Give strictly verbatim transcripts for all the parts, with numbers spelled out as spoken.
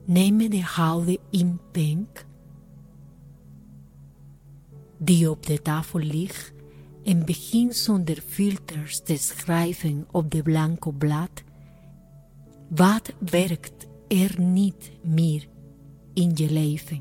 Neem de houden in pink die op de tafel ligt en begin zonder filters te schrijven op de blanco blad. Wat werkt er niet meer in je leven?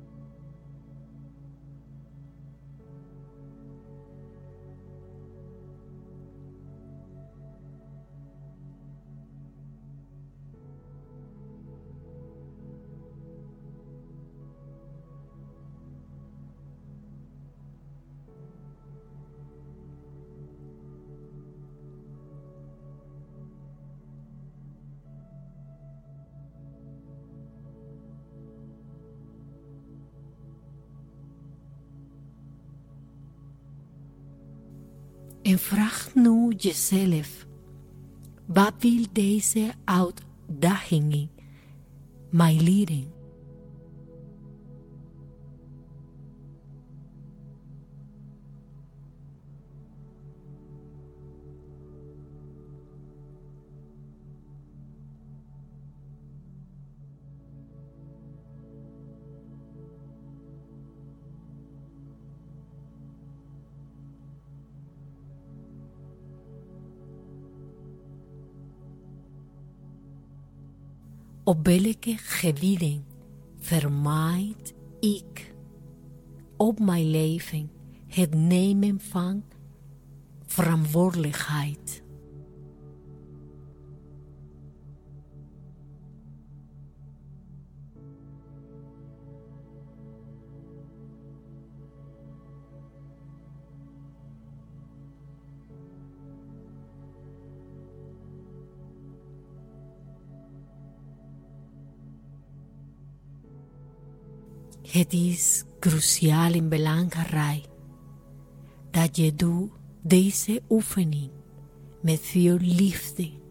En vraag nu jezelf, wat wil deze uitdaging mij leren? Op welke gebieden vermijd ik op mijn leven het nemen van verantwoordelijkheid? Het is cruciaal en belangrijk dat je doet deze oefening met veel liefde